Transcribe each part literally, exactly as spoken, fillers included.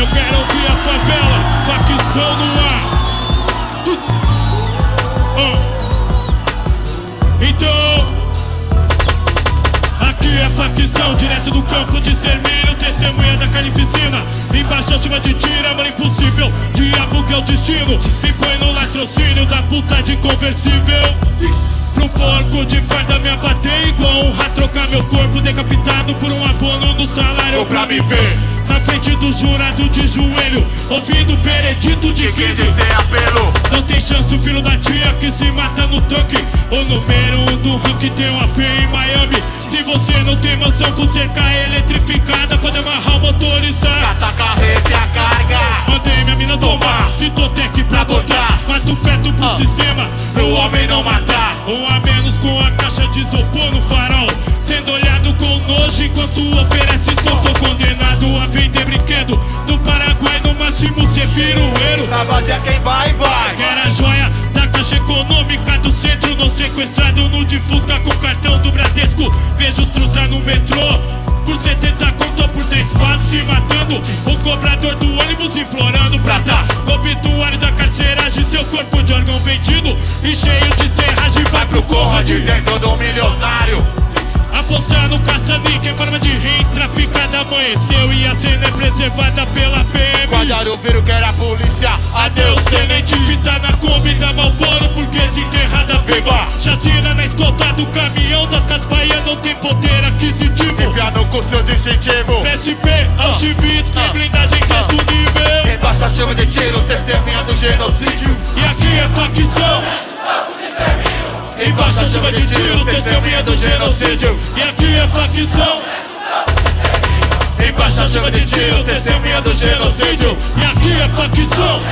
Eu quero ouvir a favela, facção no ar. uh. Então, aqui é facção, direto do campo de extermínio, testemunha da carnificina. Embaixo a chuva de tira, mano, impossível. Diabo que é o destino, me põe no latrocínio da puta de conversível. Pro porco de farda me abater igual um rato, trocar meu corpo decapitado por um abono do salário. Ou pra me ver na frente do jurado de joelho, ouvindo o veredito de quinze sem apelo. Não tem chance o filho da tia que se mata no tanque. O número um do ranking tem um A P em Miami. Se você não tem mansão com cerca eletrificada, pode amarrar o motorista. Cata a carreta e a carga. Mandei minha mina tomar Citotec pra botar. Mata o feto pro ah. sistema, pro homem não matar. Um a menos com a caixa de isopor no farol, sendo olhado com nojo enquanto oferece escol. Sou condenado a vender brinquedo no Paraguai, no máximo cê vira o eiro. Na base é quem vai, vai. Quer a joia da caixa econômica do centro, não sequestrado no de Fusca com cartão do Bradesco. Vejo os truta no metrô por setenta conto por dez passos se matando. O cobrador do ônibus implorando pra dar no obituário da carceragem. Seu corpo de órgão vendido e cheio de serragem. Vai pro corra de dentro do milionário. Apostar no caça-níquel em forma de rim. Traficada amanheceu e a cena é preservada pela P M. Guardaram viram que era a polícia. Adeus tenente, fita na Kombi da Malboro, burguesa enterrada viva. Chacina na escolta do caminhão das casas Bahia, não tem poder aquisitivo. Enfiar no curso de incentivo. P S P, Auschwitz, tem blindagem sexto nível. Embaixo a chuva de tiro, testemunha do genocídio. E aqui é facção. Embaixo a chuva de tiro, testemunha do genocídio. E aqui é facção. Embaixo a chuva de tiro, testemunha do genocídio. E aqui é facção.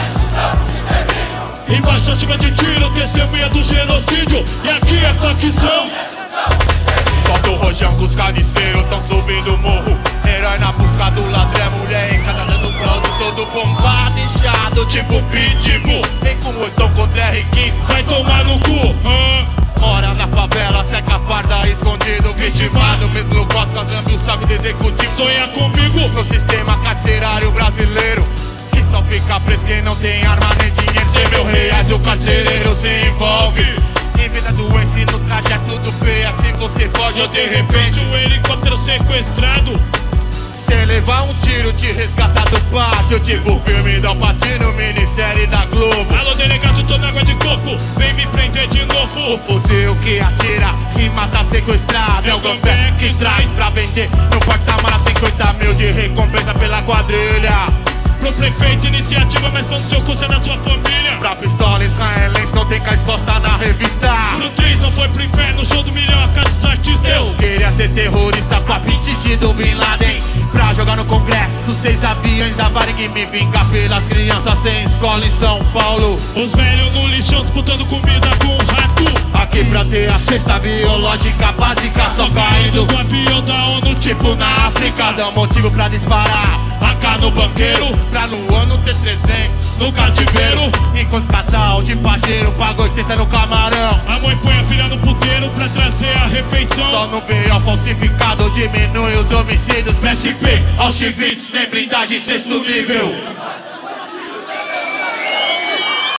Embaixo a chuva de tiro, testemunha do genocídio. E aqui é facção. Solta o rojão com os carniceiros, tão subindo o morro. Herói na busca do ladrão, mulher em casa dando broto. Todo bombado, inchado, tipo pitbull. Vem com o oitão contra R quinze, vai tomar no cu. ah. Mora na favela, seca a farda, escondido, vitimado. Mesmo no costas, lambe o saco do executivo. Sonha comigo no sistema carcerário brasileiro, que só fica preso quem não tem arma nem dinheiro. Cem mil reais o carcereiro se envolve. Inventa doença e no trajeto do P S você foge ou de repente o helicóptero sequestrado. Cê levar um tiro, te resgata do pátio. Tipo filme da Patino, minissérie da Globo. Alô delegado, tô na água de coco, vem me prender de novo. O fuzil que atira e mata sequestrado. É o gambé que traz pra vender no porta-mala. Cinquenta mil de recompensa pela quadrilha. Pro prefeito, iniciativa, mas põe no seu curso é da sua família. Pra pistola israelense não tem cá exposta na revista. Pro três não foi pro inferno, show do milhão, a casa dos artistas. Eu queria ser terrorista com a apetite do Bin Laden. Pra jogar no congresso, seis aviões da Varig. Me vingar pelas crianças sem escola em São Paulo. Os velhos no lixão disputando comida com um rato. Aqui pra ter a cesta biológica básica, só caindo do avião da ONU, tipo na África. Dá um motivo pra disparar A K no banqueiro, pra no ano ter trezentos no cativeiro. Enquanto casal de pajeiro paga oitenta no camarão. A mãe põe a filha no puteiro pra trazer a refeição. Só no B O falsificado diminui os homicídios. P S P, Auschwitz, nem blindagem sexto nível.